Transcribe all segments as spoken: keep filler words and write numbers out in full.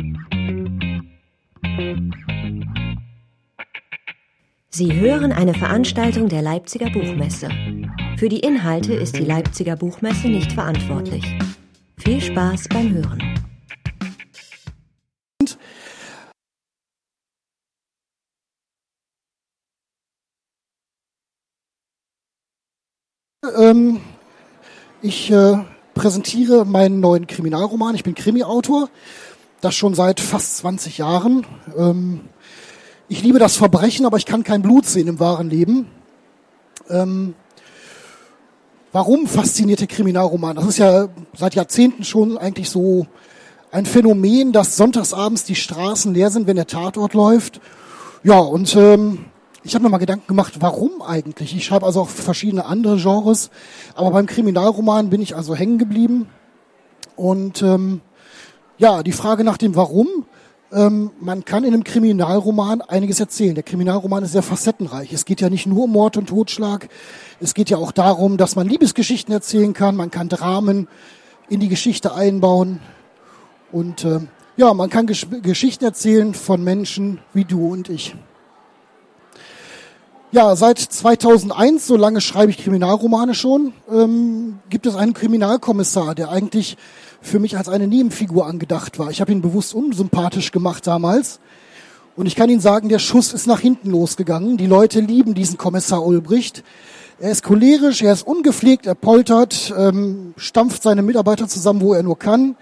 Sie hören eine Veranstaltung der Leipziger Buchmesse. Für die Inhalte ist die Leipziger Buchmesse nicht verantwortlich. Viel Spaß beim Hören. Ähm, ich äh, präsentiere meinen neuen Kriminalroman. Ich bin Krimi-Autor, das schon seit fast zwanzig Jahren. Ähm, ich liebe das Verbrechen, aber ich kann kein Blut sehen im wahren Leben. Ähm, warum fasziniert der Kriminalroman? Das ist ja seit Jahrzehnten schon eigentlich so ein Phänomen, dass sonntagsabends die Straßen leer sind, wenn der Tatort läuft. Ja, und ähm, ich habe mir mal Gedanken gemacht, warum eigentlich? Ich schreibe also auch verschiedene andere Genres, aber beim Kriminalroman bin ich also hängen geblieben. Und ähm, ja, die Frage nach dem Warum, ähm, man kann in einem Kriminalroman einiges erzählen. Der Kriminalroman ist sehr facettenreich. Es geht ja nicht nur um Mord und Totschlag, es geht ja auch darum, dass man Liebesgeschichten erzählen kann, man kann Dramen in die Geschichte einbauen und äh, ja, man kann Gesch- Geschichten erzählen von Menschen wie du und ich. Ja, seit zweitausendeins, so lange schreibe ich Kriminalromane schon, ähm, gibt es einen Kriminalkommissar, der eigentlich für mich als eine Nebenfigur angedacht war. Ich habe ihn bewusst unsympathisch gemacht damals. Und ich kann Ihnen sagen, der Schuss ist nach hinten losgegangen. Die Leute lieben diesen Kommissar Ulbricht. Er ist cholerisch, er ist ungepflegt, er poltert, ähm, stampft seine Mitarbeiter zusammen, wo er nur kann.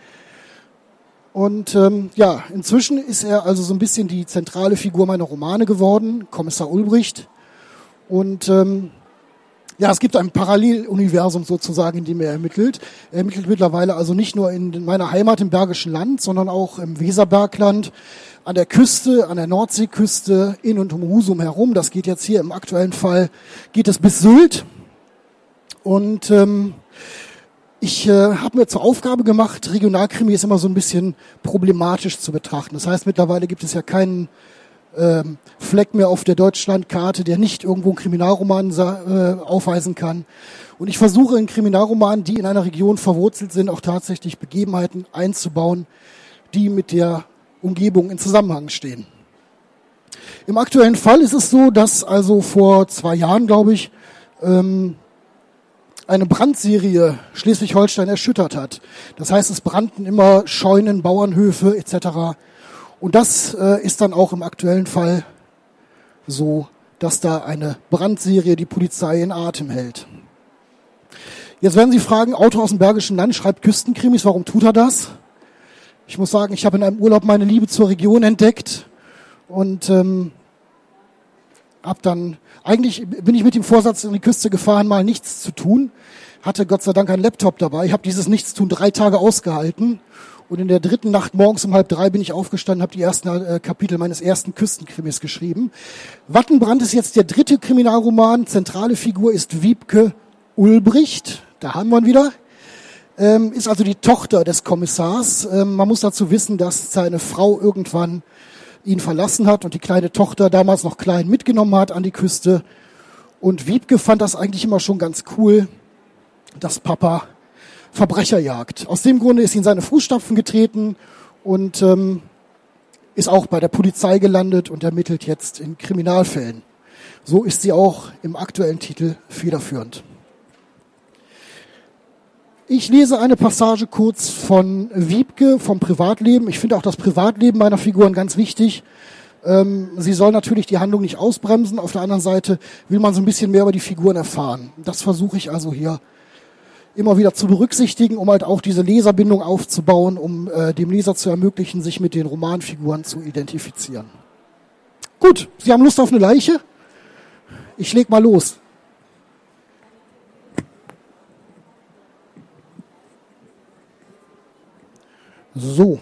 Und ähm, ja, inzwischen ist er also so ein bisschen die zentrale Figur meiner Romane geworden, Kommissar Ulbricht. Und ähm, ja, es gibt ein Paralleluniversum sozusagen, in dem er ermittelt. Er ermittelt mittlerweile also nicht nur in meiner Heimat im Bergischen Land, sondern auch im Weserbergland, an der Küste, an der Nordseeküste, in und um Husum herum. Das geht jetzt hier im aktuellen Fall, geht es bis Sylt. Und ähm, ich äh, habe mir zur Aufgabe gemacht, Regionalkrimi ist immer so ein bisschen problematisch zu betrachten. Das heißt, mittlerweile gibt es ja keinen Ähm, Fleck mehr auf der Deutschlandkarte, der nicht irgendwo einen Kriminalroman äh, aufweisen kann. Und ich versuche in Kriminalromanen, die in einer Region verwurzelt sind, auch tatsächlich Begebenheiten einzubauen, die mit der Umgebung in Zusammenhang stehen. Im aktuellen Fall ist es so, dass also vor zwei Jahren, glaube ich, ähm, eine Brandserie Schleswig-Holstein erschüttert hat. Das heißt, es brannten immer Scheunen, Bauernhöfe et cetera. Und das äh, ist dann auch im aktuellen Fall so, dass da eine Brandserie die Polizei in Atem hält. Jetzt werden Sie fragen, Autor aus dem Bergischen Land schreibt Küstenkrimis, warum tut er das? Ich muss sagen, ich habe in einem Urlaub meine Liebe zur Region entdeckt und ähm, hab dann, eigentlich bin ich mit dem Vorsatz in die Küste gefahren, mal nichts zu tun, hatte Gott sei Dank einen Laptop dabei, ich habe dieses Nichtstun drei Tage ausgehalten. Und in der dritten Nacht morgens um halb drei bin ich aufgestanden, habe die ersten äh, Kapitel meines ersten Küstenkrimis geschrieben. Wattenbrand ist jetzt der dritte Kriminalroman. Zentrale Figur ist Wiebke Ulbricht. Da haben wir ihn wieder. Ähm, ist also die Tochter des Kommissars. Ähm, man muss dazu wissen, dass seine Frau irgendwann ihn verlassen hat und die kleine Tochter, damals noch klein, mitgenommen hat an die Küste. Und Wiebke fand das eigentlich immer schon ganz cool, dass Papa Verbrecherjagd. Aus dem Grunde ist sie in seine Fußstapfen getreten und ähm, ist auch bei der Polizei gelandet und ermittelt jetzt in Kriminalfällen. So ist sie auch im aktuellen Titel federführend. Ich lese eine Passage kurz von Wiebke vom Privatleben. Ich finde auch das Privatleben meiner Figuren ganz wichtig. Ähm, sie soll natürlich die Handlung nicht ausbremsen. Auf der anderen Seite will man so ein bisschen mehr über die Figuren erfahren. Das versuche ich also hier immer wieder zu berücksichtigen, um halt auch diese Leserbindung aufzubauen, um äh, dem Leser zu ermöglichen, sich mit den Romanfiguren zu identifizieren. Gut, Sie haben Lust auf eine Leiche? Ich leg mal los. So.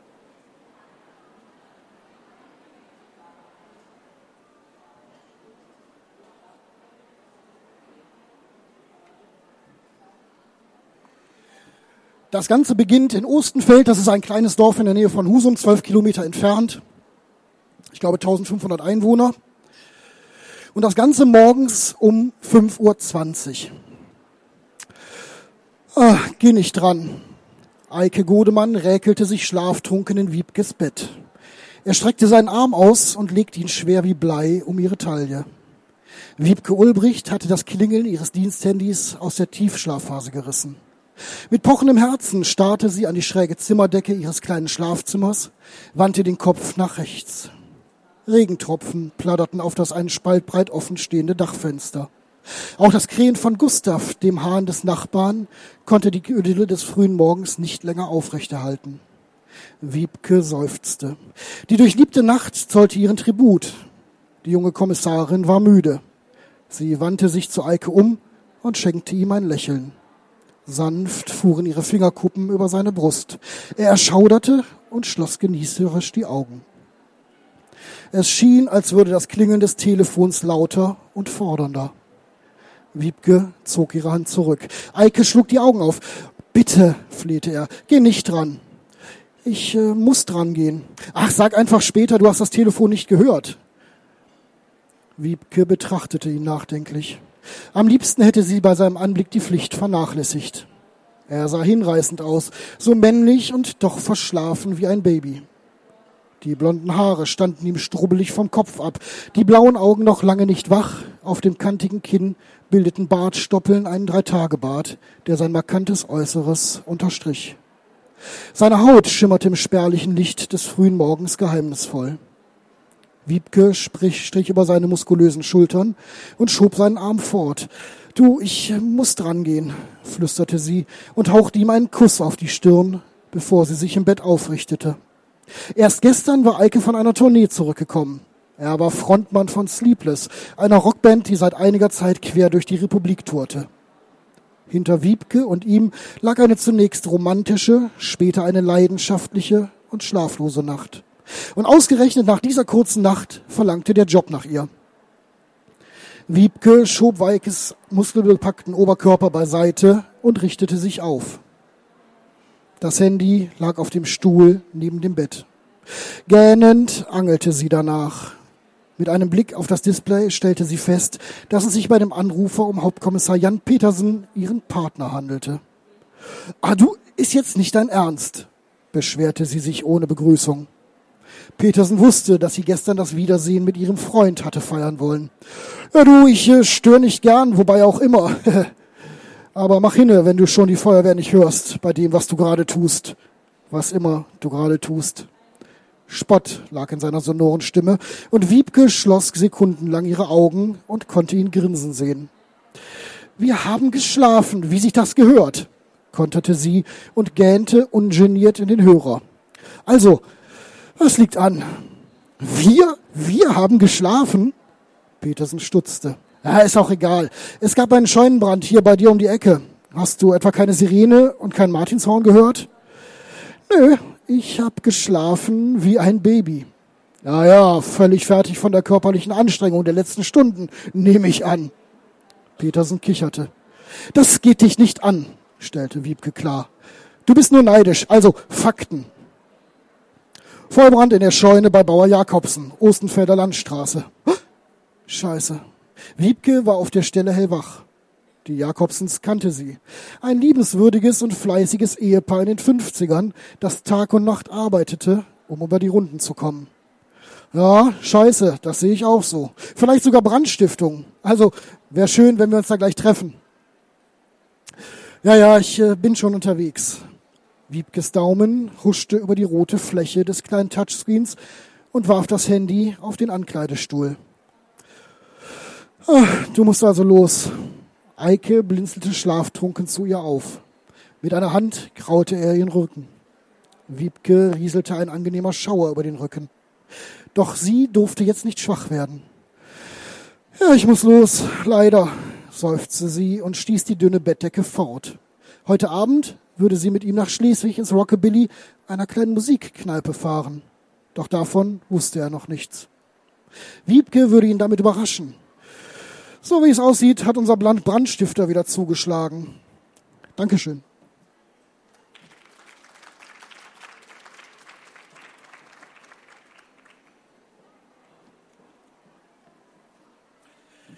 Das Ganze beginnt in Ostenfeld, das ist ein kleines Dorf in der Nähe von Husum, zwölf Kilometer entfernt. Ich glaube eintausendfünfhundert Einwohner. Und das Ganze morgens um fünf Uhr zwanzig. Ah, geh nicht dran. Eike Godemann räkelte sich schlaftrunken in Wiebkes Bett. Er streckte seinen Arm aus und legte ihn schwer wie Blei um ihre Taille. Wiebke Ulbricht hatte das Klingeln ihres Diensthandys aus der Tiefschlafphase gerissen. Mit pochendem Herzen starrte sie an die schräge Zimmerdecke ihres kleinen Schlafzimmers, wandte den Kopf nach rechts. Regentropfen plodderten auf das einen Spalt breit offen stehende Dachfenster. Auch das Krähen von Gustav, dem Hahn des Nachbarn, konnte die Idylle des frühen Morgens nicht länger aufrechterhalten. Wiebke seufzte. Die durchliebte Nacht zollte ihren Tribut. Die junge Kommissarin war müde. Sie wandte sich zu Eike um und schenkte ihm ein Lächeln. Sanft fuhren ihre Fingerkuppen über seine Brust. Er erschauderte und schloss genießerisch die Augen. Es schien, als würde das Klingeln des Telefons lauter und fordernder. Wiebke zog ihre Hand zurück. Eike schlug die Augen auf. »Bitte«, flehte er, »geh nicht dran.« »Ich äh, muss dran gehen.« »Ach, sag einfach später, du hast das Telefon nicht gehört.« Wiebke betrachtete ihn nachdenklich. Am liebsten hätte sie bei seinem Anblick die Pflicht vernachlässigt. Er sah hinreißend aus, so männlich und doch verschlafen wie ein Baby. Die blonden Haare standen ihm strubbelig vom Kopf ab, die blauen Augen noch lange nicht wach, auf dem kantigen Kinn bildeten Bartstoppeln einen Dreitagebart, der sein markantes Äußeres unterstrich. Seine Haut schimmerte im spärlichen Licht des frühen Morgens geheimnisvoll. Wiebke strich, strich über seine muskulösen Schultern und schob seinen Arm fort. »Du, ich muss dran gehen«, flüsterte sie und hauchte ihm einen Kuss auf die Stirn, bevor sie sich im Bett aufrichtete. Erst gestern war Eike von einer Tournee zurückgekommen. Er war Frontmann von Sleepless, einer Rockband, die seit einiger Zeit quer durch die Republik tourte. Hinter Wiebke und ihm lag eine zunächst romantische, später eine leidenschaftliche und schlaflose Nacht. Und ausgerechnet nach dieser kurzen Nacht verlangte der Job nach ihr. Wiebke schob Eikes muskelbepackten Oberkörper beiseite und richtete sich auf. Das Handy lag auf dem Stuhl neben dem Bett. Gähnend angelte sie danach. Mit einem Blick auf das Display stellte sie fest, dass es sich bei dem Anrufer um Hauptkommissar Jan Petersen, ihren Partner, handelte. »Ah, du, ist jetzt nicht dein Ernst«, beschwerte sie sich ohne Begrüßung. Petersen wusste, dass sie gestern das Wiedersehen mit ihrem Freund hatte feiern wollen. »Ja du, ich äh, störe nicht gern, wobei auch immer. Aber mach hinne, wenn du schon die Feuerwehr nicht hörst, bei dem, was du gerade tust. Was immer du gerade tust.« Spott lag in seiner sonoren Stimme, und Wiebke schloss sekundenlang ihre Augen und konnte ihn grinsen sehen. »Wir haben geschlafen, wie sich das gehört«, konterte sie und gähnte ungeniert in den Hörer. »Also, was liegt an?« »Wir? Wir haben geschlafen?« Petersen stutzte. »Ja, ist auch egal. Es gab einen Scheunenbrand hier bei dir um die Ecke. Hast du etwa keine Sirene und kein Martinshorn gehört?« »Nö, ich hab geschlafen wie ein Baby.« »Ja, ja, völlig fertig von der körperlichen Anstrengung der letzten Stunden, nehme ich an.« Petersen kicherte. »Das geht dich nicht an«, stellte Wiebke klar. »Du bist nur neidisch, also Fakten.« Vollbrand in der Scheune bei Bauer Jakobsen, Ostenfelder Landstraße. Scheiße. Wiebke war auf der Stelle hellwach. Die Jakobsens kannte sie. Ein liebenswürdiges und fleißiges Ehepaar in den fünfzigern, das Tag und Nacht arbeitete, um über die Runden zu kommen. Ja, scheiße, das sehe ich auch so. Vielleicht sogar Brandstiftung. Also, wäre schön, wenn wir uns da gleich treffen. Ja, ja, ich äh, bin schon unterwegs. Wiebkes Daumen huschte über die rote Fläche des kleinen Touchscreens und warf das Handy auf den Ankleidestuhl. Ah, du musst also los. Eike blinzelte schlaftrunken zu ihr auf. Mit einer Hand kraute er ihren Rücken. Wiebke rieselte ein angenehmer Schauer über den Rücken. Doch sie durfte jetzt nicht schwach werden. Ja, ich muss los, leider, seufzte sie und stieß die dünne Bettdecke fort. Heute Abend würde sie mit ihm nach Schleswig ins Rockabilly, einer kleinen Musikkneipe, fahren. Doch davon wusste er noch nichts. Wiebke würde ihn damit überraschen. So wie es aussieht, hat unser Brandstifter wieder zugeschlagen. Dankeschön.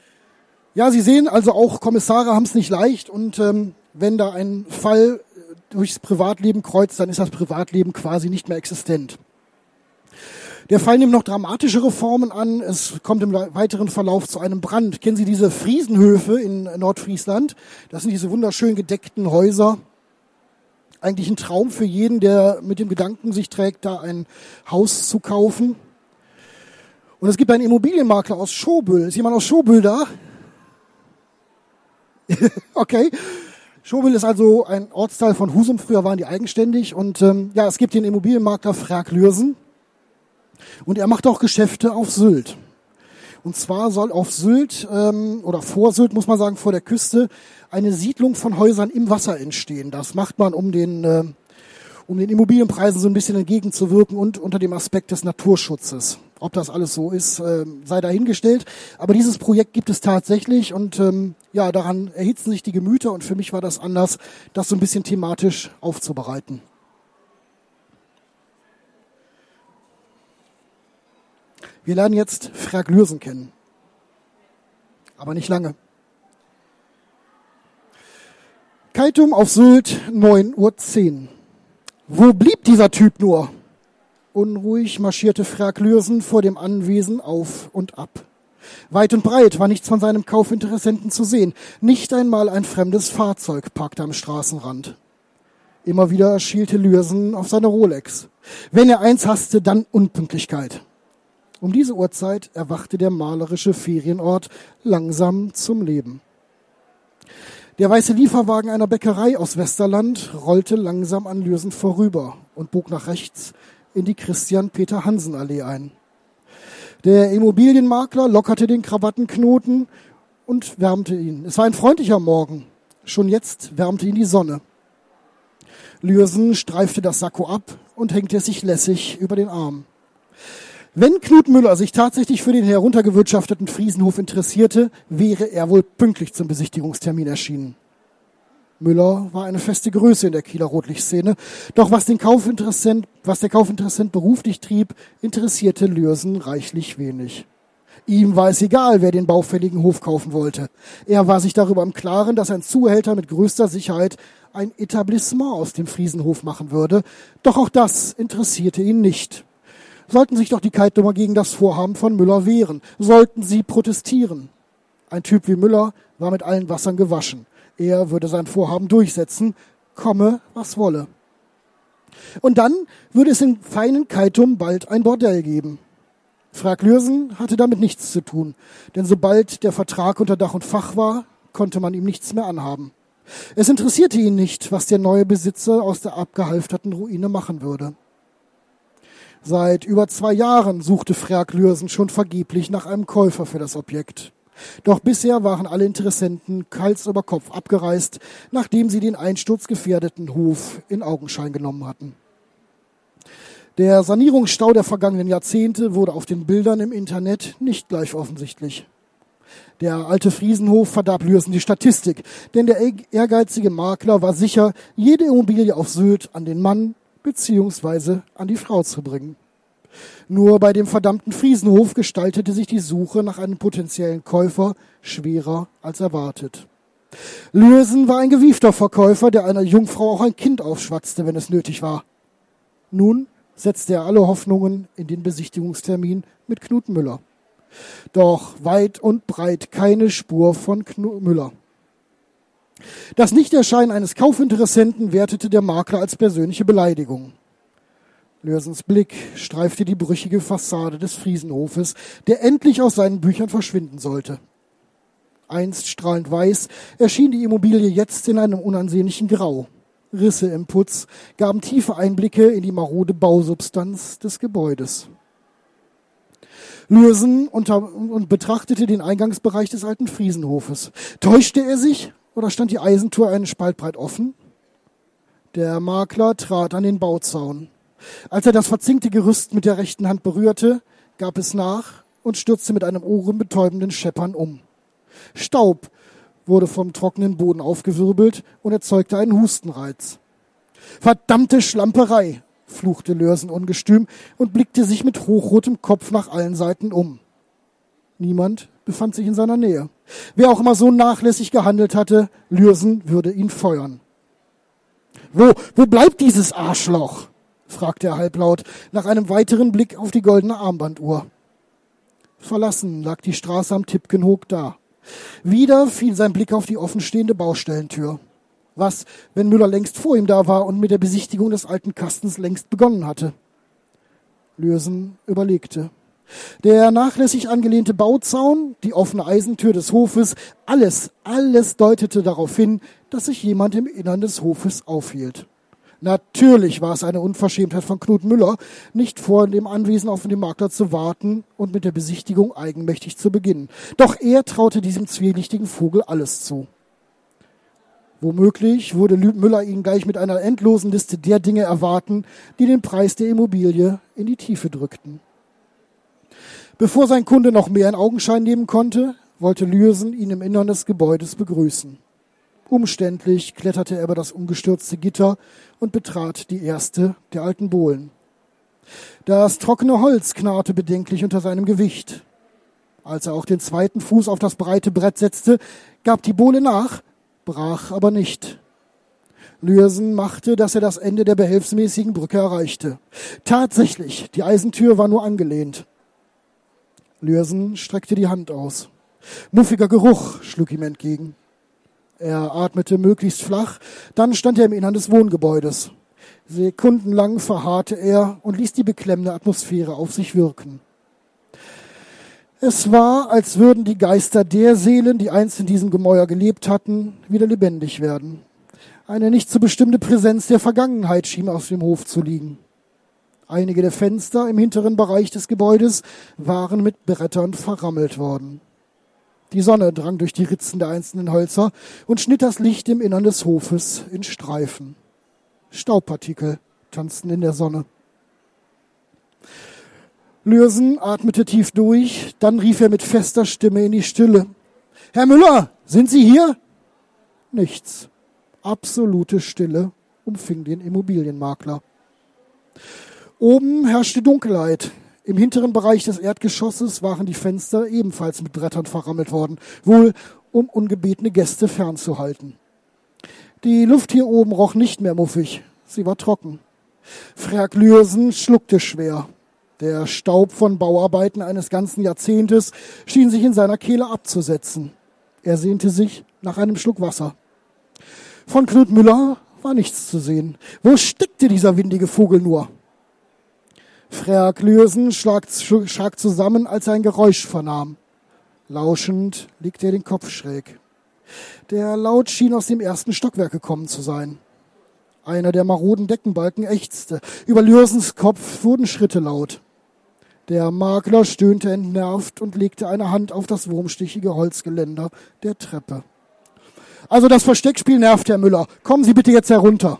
Ja, Sie sehen, also auch Kommissare haben es nicht leicht. Und ähm, wenn da ein Fall durchs Privatleben kreuzt, dann ist das Privatleben quasi nicht mehr existent. Der Fall nimmt noch dramatischere Formen an. Es kommt im weiteren Verlauf zu einem Brand. Kennen Sie diese Friesenhöfe in Nordfriesland? Das sind diese wunderschön gedeckten Häuser. Eigentlich ein Traum für jeden, der mit dem Gedanken sich trägt, da ein Haus zu kaufen. Und es gibt einen Immobilienmakler aus Schobüll. Ist jemand aus Schobüll da? Okay. Schobüll ist also ein Ortsteil von Husum. Früher waren die eigenständig. Und ähm, ja, es gibt den Immobilienmakler Frerk Lürsen. Und er macht auch Geschäfte auf Sylt. Und zwar soll auf Sylt, ähm, oder vor Sylt muss man sagen, vor der Küste, eine Siedlung von Häusern im Wasser entstehen. Das macht man, um den, äh, um den Immobilienpreisen so ein bisschen entgegenzuwirken und unter dem Aspekt des Naturschutzes. Ob das alles so ist, äh, sei dahingestellt. Aber dieses Projekt gibt es tatsächlich und ähm, ja, daran erhitzen sich die Gemüter und für mich war das Anlass, das so ein bisschen thematisch aufzubereiten. Wir lernen jetzt Frerk Lürsen kennen. Aber nicht lange. Keitum auf Sylt, neun Uhr zehn. Wo blieb dieser Typ nur? Unruhig marschierte Frerk Lürsen vor dem Anwesen auf und ab. Weit und breit war nichts von seinem Kaufinteressenten zu sehen. Nicht einmal ein fremdes Fahrzeug parkte am Straßenrand. Immer wieder schielte Lürsen auf seine Rolex. Wenn er eins hasste, dann Unpünktlichkeit. Um diese Uhrzeit erwachte der malerische Ferienort langsam zum Leben. Der weiße Lieferwagen einer Bäckerei aus Westerland rollte langsam an Lürsen vorüber und bog nach rechts in die Christian-Peter-Hansen-Allee ein. Der Immobilienmakler lockerte den Krawattenknoten und wärmte ihn. Es war ein freundlicher Morgen. Schon jetzt wärmte ihn die Sonne. Lürsen streifte das Sakko ab und hängte es sich lässig über den Arm. Wenn Knut Müller sich tatsächlich für den heruntergewirtschafteten Friesenhof interessierte, wäre er wohl pünktlich zum Besichtigungstermin erschienen. Müller war eine feste Größe in der Kieler Rotlichtszene, doch was den Kaufinteressent, was der Kaufinteressent beruflich trieb, interessierte Lürsen reichlich wenig. Ihm war es egal, wer den baufälligen Hof kaufen wollte. Er war sich darüber im Klaren, dass ein Zuhälter mit größter Sicherheit ein Etablissement aus dem Friesenhof machen würde, doch auch das interessierte ihn nicht. Sollten sich doch die Keitumer gegen das Vorhaben von Müller wehren, sollten sie protestieren. Ein Typ wie Müller war mit allen Wassern gewaschen. Er würde sein Vorhaben durchsetzen, komme, was wolle. Und dann würde es in feinen Keitum bald ein Bordell geben. Frerk Lürsen hatte damit nichts zu tun, denn sobald der Vertrag unter Dach und Fach war, konnte man ihm nichts mehr anhaben. Es interessierte ihn nicht, was der neue Besitzer aus der abgehalfterten Ruine machen würde. Seit über zwei Jahren suchte Frerk Lürsen schon vergeblich nach einem Käufer für das Objekt. Doch bisher waren alle Interessenten Hals über Kopf abgereist, nachdem sie den einsturzgefährdeten Hof in Augenschein genommen hatten. Der Sanierungsstau der vergangenen Jahrzehnte wurde auf den Bildern im Internet nicht gleich offensichtlich. Der alte Friesenhof verdarb Lürsen die Statistik, denn der ehrgeizige Makler war sicher, jede Immobilie auf Sylt an den Mann beziehungsweise an die Frau zu bringen. Nur bei dem verdammten Friesenhof gestaltete sich die Suche nach einem potenziellen Käufer schwerer als erwartet. Lürsen war ein gewiefter Verkäufer, der einer Jungfrau auch ein Kind aufschwatzte, wenn es nötig war. Nun setzte er alle Hoffnungen in den Besichtigungstermin mit Knut Müller. Doch weit und breit keine Spur von Knut Müller. Das Nichterscheinen eines Kaufinteressenten wertete der Makler als persönliche Beleidigung. Lürsens Blick streifte die brüchige Fassade des Friesenhofes, der endlich aus seinen Büchern verschwinden sollte. Einst strahlend weiß erschien die Immobilie jetzt in einem unansehnlichen Grau. Risse im Putz gaben tiefe Einblicke in die marode Bausubstanz des Gebäudes. Lürsen unter, und betrachtete den Eingangsbereich des alten Friesenhofes. Täuschte er sich oder stand die Eisentür einen Spalt breit offen? Der Makler trat an den Bauzaun. Als er das verzinkte Gerüst mit der rechten Hand berührte, gab es nach und stürzte mit einem ohrenbetäubenden Scheppern um. Staub wurde vom trockenen Boden aufgewirbelt und erzeugte einen Hustenreiz. »Verdammte Schlamperei«, fluchte Lürsen ungestüm und blickte sich mit hochrotem Kopf nach allen Seiten um. Niemand befand sich in seiner Nähe. Wer auch immer so nachlässig gehandelt hatte, Lürsen würde ihn feuern. Wo, wo bleibt dieses Arschloch? Fragte er halblaut, nach einem weiteren Blick auf die goldene Armbanduhr. Verlassen lag die Straße am Tipkenhoek da. Wieder fiel sein Blick auf die offenstehende Baustellentür. Was, wenn Müller längst vor ihm da war und mit der Besichtigung des alten Kastens längst begonnen hatte? Lürsen überlegte. Der nachlässig angelehnte Bauzaun, die offene Eisentür des Hofes, alles, alles deutete darauf hin, dass sich jemand im Innern des Hofes aufhielt. Natürlich war es eine Unverschämtheit von Knut Müller, nicht vor dem Anwesen auf den Makler zu warten und mit der Besichtigung eigenmächtig zu beginnen. Doch er traute diesem zwielichtigen Vogel alles zu. Womöglich würde Müller ihn gleich mit einer endlosen Liste der Dinge erwarten, die den Preis der Immobilie in die Tiefe drückten. Bevor sein Kunde noch mehr in Augenschein nehmen konnte, wollte Lürsen ihn im Innern des Gebäudes begrüßen. Umständlich kletterte er über das umgestürzte Gitter und betrat die erste der alten Bohlen. Das trockene Holz knarrte bedenklich unter seinem Gewicht. Als er auch den zweiten Fuß auf das breite Brett setzte, gab die Bohle nach, brach aber nicht. Lürsen machte, dass er das Ende der behelfsmäßigen Brücke erreichte. Tatsächlich, die Eisentür war nur angelehnt. Lürsen streckte die Hand aus. Muffiger Geruch schlug ihm entgegen. Er atmete möglichst flach, dann stand er im Innern des Wohngebäudes. Sekundenlang verharrte er und ließ die beklemmende Atmosphäre auf sich wirken. Es war, als würden die Geister der Seelen, die einst in diesem Gemäuer gelebt hatten, wieder lebendig werden. Eine nicht zu bestimmte Präsenz der Vergangenheit schien auf dem Hof zu liegen. Einige der Fenster im hinteren Bereich des Gebäudes waren mit Brettern verrammelt worden. Die Sonne drang durch die Ritzen der einzelnen Hölzer und schnitt das Licht im Innern des Hofes in Streifen. Staubpartikel tanzten in der Sonne. Lürsen atmete tief durch, dann rief er mit fester Stimme in die Stille. »Herr Müller, sind Sie hier?« Nichts. Absolute Stille umfing den Immobilienmakler. Oben herrschte Dunkelheit. Im hinteren Bereich des Erdgeschosses waren die Fenster ebenfalls mit Brettern verrammelt worden, wohl um ungebetene Gäste fernzuhalten. Die Luft hier oben roch nicht mehr muffig, sie war trocken. Frerk Lürsen schluckte schwer. Der Staub von Bauarbeiten eines ganzen Jahrzehntes schien sich in seiner Kehle abzusetzen. Er sehnte sich nach einem Schluck Wasser. Von Knut Müller war nichts zu sehen. Wo steckte dieser windige Vogel nur? Frerk Lürsen schrak zusammen, als er ein Geräusch vernahm. Lauschend legte er den Kopf schräg. Der Laut schien aus dem ersten Stockwerk gekommen zu sein. Einer der maroden Deckenbalken ächzte. Über Lürsens Kopf wurden Schritte laut. Der Makler stöhnte entnervt und legte eine Hand auf das wurmstichige Holzgeländer der Treppe. »Also das Versteckspiel nervt, Herr Müller. Kommen Sie bitte jetzt herunter.«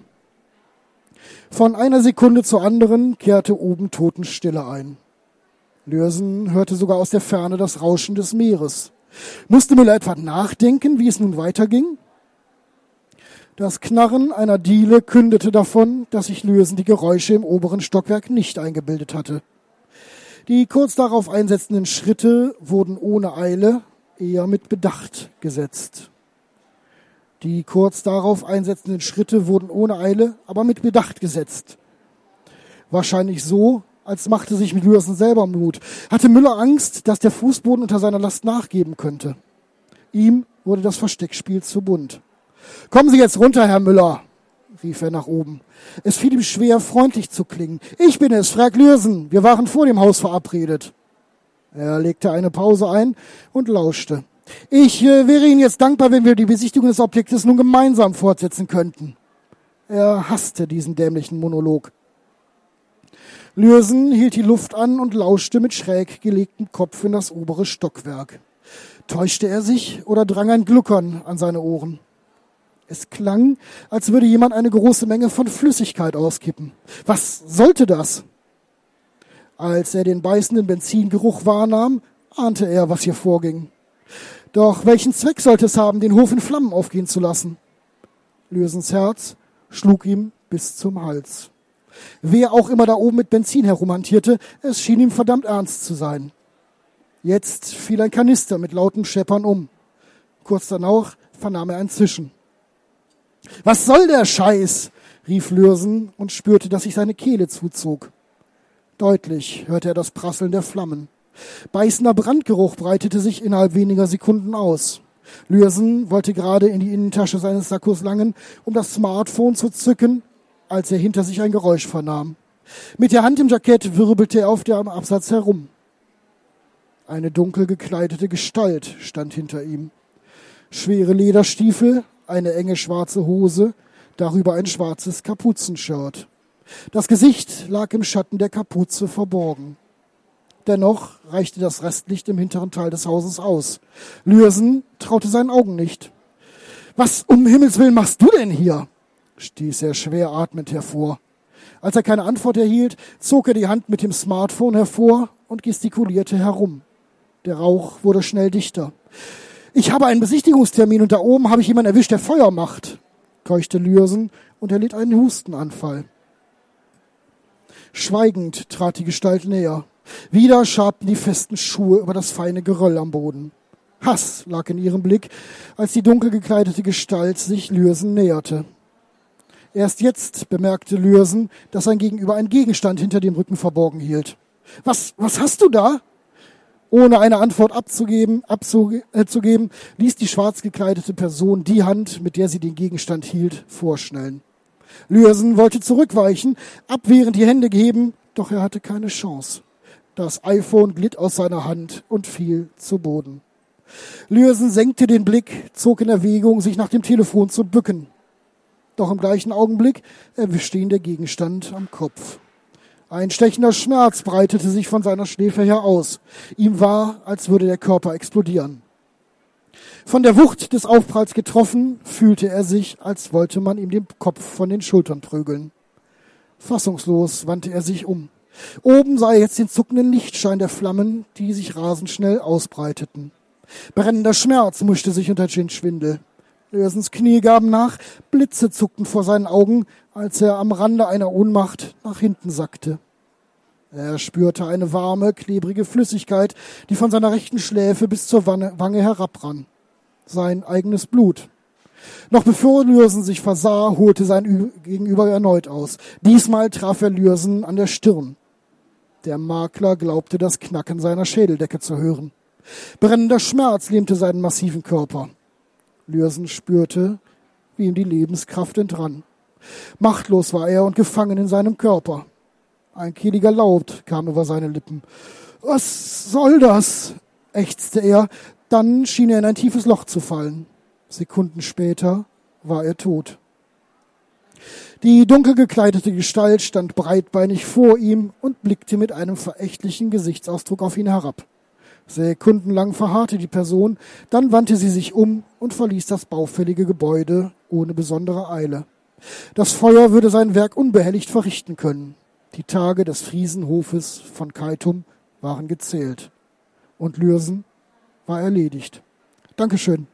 Von einer Sekunde zur anderen kehrte oben Totenstille ein. Lürsen hörte sogar aus der Ferne das Rauschen des Meeres. Musste Müller etwa nachdenken, wie es nun weiterging? Das Knarren einer Diele kündete davon, dass sich Lürsen die Geräusche im oberen Stockwerk nicht eingebildet hatte. Die kurz darauf einsetzenden Schritte wurden ohne Eile, eher mit Bedacht gesetzt. Die kurz darauf einsetzenden Schritte wurden ohne Eile, aber mit Bedacht gesetzt. Wahrscheinlich so, als machte sich Lürsen selber Mut. Hatte Müller Angst, dass der Fußboden unter seiner Last nachgeben könnte. Ihm wurde das Versteckspiel zu bunt. »Kommen Sie jetzt runter, Herr Müller«, rief er nach oben. Es fiel ihm schwer, freundlich zu klingen. »Ich bin es, Frerk Lürsen. Wir waren vor dem Haus verabredet.« Er legte eine Pause ein und lauschte. »Ich äh, wäre Ihnen jetzt dankbar, wenn wir die Besichtigung des Objektes nun gemeinsam fortsetzen könnten.« Er hasste diesen dämlichen Monolog. Lürsen hielt die Luft an und lauschte mit schräg gelegtem Kopf in das obere Stockwerk. Täuschte er sich oder drang ein Gluckern an seine Ohren? Es klang, als würde jemand eine große Menge von Flüssigkeit auskippen. Was sollte das? Als er den beißenden Benzingeruch wahrnahm, ahnte er, was hier vorging. Doch welchen Zweck sollte es haben, den Hof in Flammen aufgehen zu lassen? Lürsens Herz schlug ihm bis zum Hals. Wer auch immer da oben mit Benzin herumhantierte, es schien ihm verdammt ernst zu sein. Jetzt fiel ein Kanister mit lautem Scheppern um. Kurz danach vernahm er ein Zischen. »Was soll der Scheiß?« rief Lürsen und spürte, dass sich seine Kehle zuzog. Deutlich hörte er das Prasseln der Flammen. Beißender Brandgeruch breitete sich innerhalb weniger Sekunden aus. Lürsen wollte gerade in die Innentasche seines Sakkos langen, um das Smartphone zu zücken, als er hinter sich ein Geräusch vernahm. Mit der Hand im Jackett wirbelte er auf dem Absatz herum. Eine dunkel gekleidete Gestalt stand hinter ihm. Schwere Lederstiefel, eine enge schwarze Hose, darüber ein schwarzes Kapuzenshirt. Das Gesicht lag im Schatten der Kapuze verborgen. Dennoch reichte das Restlicht im hinteren Teil des Hauses aus. Lürsen traute seinen Augen nicht. »Was um Himmels Willen machst du denn hier?« stieß er schwer atmend hervor. Als er keine Antwort erhielt, zog er die Hand mit dem Smartphone hervor und gestikulierte herum. Der Rauch wurde schnell dichter. »Ich habe einen Besichtigungstermin und da oben habe ich jemanden erwischt, der Feuer macht«, keuchte Lürsen und erlitt einen Hustenanfall. Schweigend trat die Gestalt näher. Wieder schabten die festen Schuhe über das feine Geröll am Boden. Hass lag in ihrem Blick, als die dunkel gekleidete Gestalt sich Lürsen näherte. Erst jetzt bemerkte Lürsen, dass sein Gegenüber einen Gegenstand hinter dem Rücken verborgen hielt. Was, was hast du da?« Ohne eine Antwort abzugeben, abzugeben, ließ die schwarz gekleidete Person die Hand, mit der sie den Gegenstand hielt, vorschnellen. Lürsen wollte zurückweichen, abwehrend die Hände heben, doch er hatte keine Chance. Das iPhone glitt aus seiner Hand und fiel zu Boden. Lürsen senkte den Blick, zog in Erwägung, sich nach dem Telefon zu bücken. Doch im gleichen Augenblick erwischte ihn der Gegenstand am Kopf. Ein stechender Schmerz breitete sich von seiner Schläfe her aus. Ihm war, als würde der Körper explodieren. Von der Wucht des Aufpralls getroffen, fühlte er sich, als wollte man ihm den Kopf von den Schultern prügeln. Fassungslos wandte er sich um. Oben sah er jetzt den zuckenden Lichtschein der Flammen, die sich rasend schnell ausbreiteten. Brennender Schmerz mischte sich unter den Schwindel. Lürsens Knie gaben nach, Blitze zuckten vor seinen Augen, als er am Rande einer Ohnmacht nach hinten sackte. Er spürte eine warme, klebrige Flüssigkeit, die von seiner rechten Schläfe bis zur Wange herabrann. Sein eigenes Blut. Noch bevor Lürsen sich versah, holte sein Gegenüber erneut aus. Diesmal traf er Lürsen an der Stirn. Der Makler glaubte, das Knacken seiner Schädeldecke zu hören. Brennender Schmerz lähmte seinen massiven Körper. Lürsen spürte, wie ihm die Lebenskraft entrann. Machtlos war er und gefangen in seinem Körper. Ein kehliger Laut kam über seine Lippen. »Was soll das?« ächzte er. Dann schien er in ein tiefes Loch zu fallen. Sekunden später war er tot. Die dunkel gekleidete Gestalt stand breitbeinig vor ihm und blickte mit einem verächtlichen Gesichtsausdruck auf ihn herab. Sekundenlang verharrte die Person, dann wandte sie sich um und verließ das baufällige Gebäude ohne besondere Eile. Das Feuer würde sein Werk unbehelligt verrichten können. Die Tage des Friesenhofes von Keitum waren gezählt. Und Lürsen war erledigt. Dankeschön.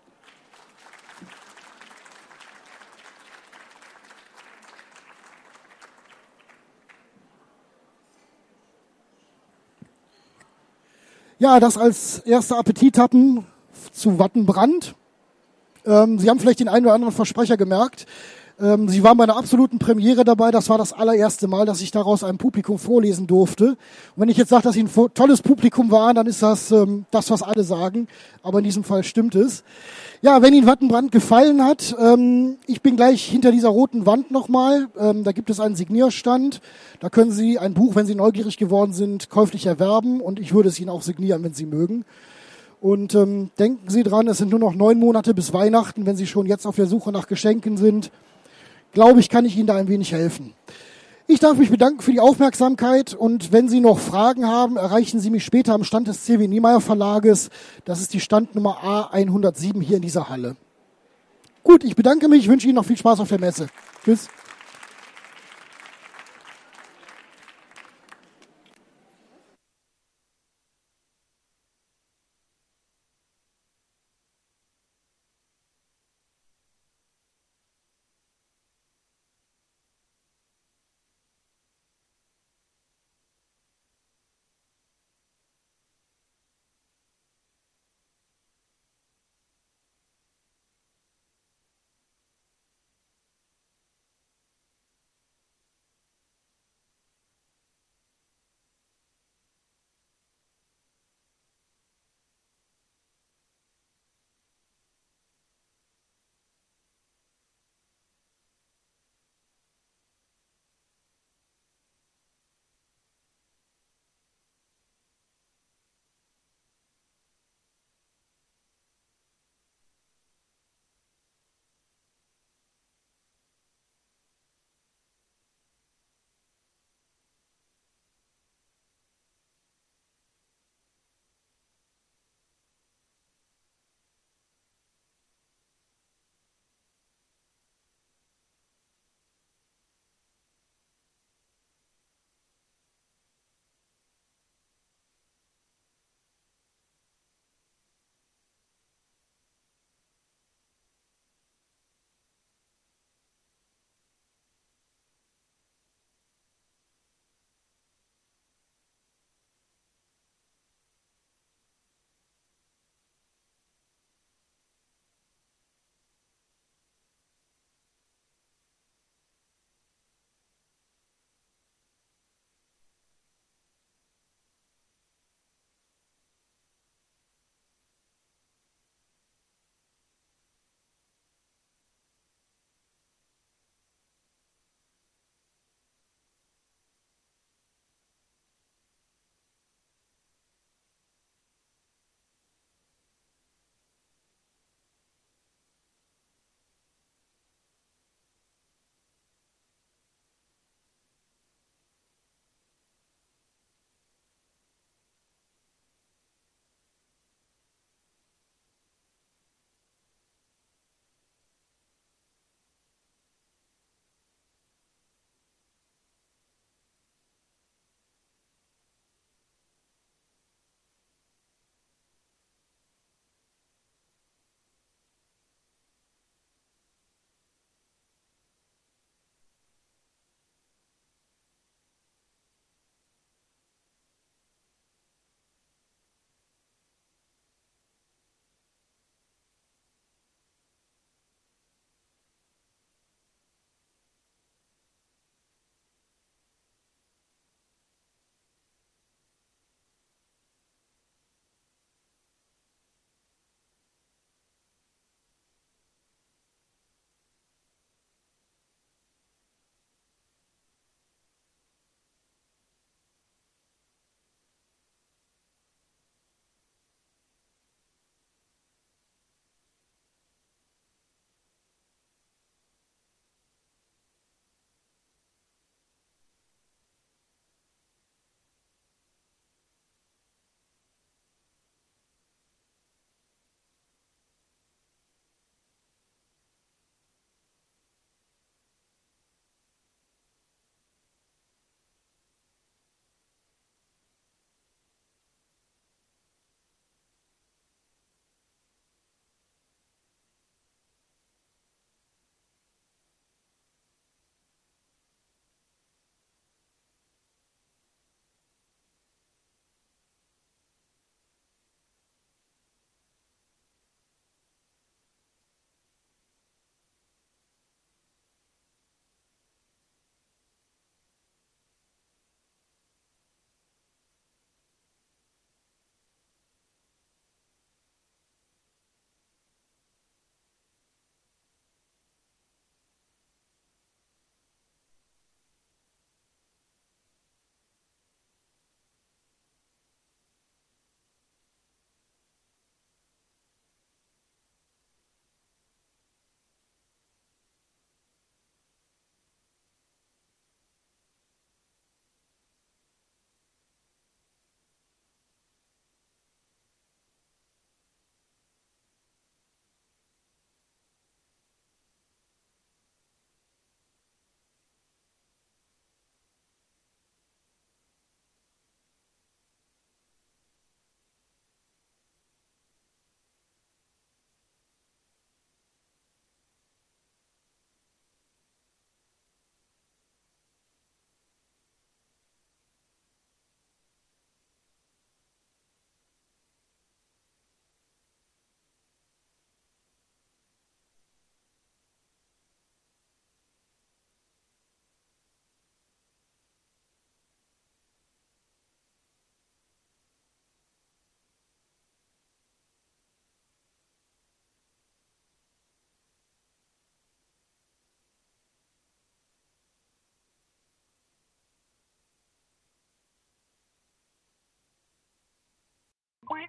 Ja, das als erste Appetithappen zu Wattenbrand. Ähm, Sie haben vielleicht den einen oder anderen Versprecher gemerkt. Ähm, Sie waren bei einer absoluten Premiere dabei. Das war das allererste Mal, dass ich daraus einem Publikum vorlesen durfte. Und wenn ich jetzt sage, dass Sie ein tolles Publikum waren, dann ist das ähm, das, was alle sagen. Aber in diesem Fall stimmt es. Ja, wenn Ihnen Wattenbrand gefallen hat, ähm, ich bin gleich hinter dieser roten Wand nochmal. Ähm, da gibt es einen Signierstand. Da können Sie ein Buch, wenn Sie neugierig geworden sind, käuflich erwerben. Und ich würde es Ihnen auch signieren, wenn Sie mögen. Und ähm, denken Sie dran, es sind nur noch neun Monate bis Weihnachten. Wenn Sie schon jetzt auf der Suche nach Geschenken sind, glaube ich, kann ich Ihnen da ein wenig helfen. Ich darf mich bedanken für die Aufmerksamkeit und wenn Sie noch Fragen haben, erreichen Sie mich später am Stand des C W Niemeyer Verlages. Das ist die Standnummer A hundertsieben hier in dieser Halle. Gut, ich bedanke mich, wünsche Ihnen noch viel Spaß auf der Messe. Tschüss.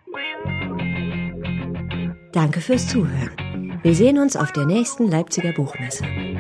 Danke fürs Zuhören. Wir sehen uns auf der nächsten Leipziger Buchmesse.